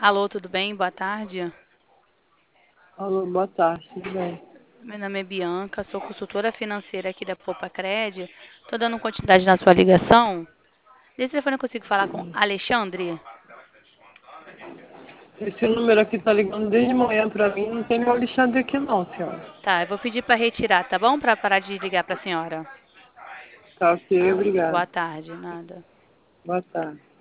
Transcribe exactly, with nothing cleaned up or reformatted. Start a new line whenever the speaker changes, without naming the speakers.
Alô, tudo bem? Boa tarde.
Alô, boa tarde, tudo bem?
Meu nome é Bianca, sou consultora financeira aqui da Poupa Cred. Estou dando continuidade na sua ligação. Desse telefone eu consigo falar com Alexandre?
Esse número aqui tá ligando desde manhã pra mim, não tem meu Alexandre aqui não, senhora.
Tá, eu vou pedir para retirar, tá bom? Para parar de ligar para a senhora.
Tá ok, obrigado.
Boa tarde, nada.
Boa tarde.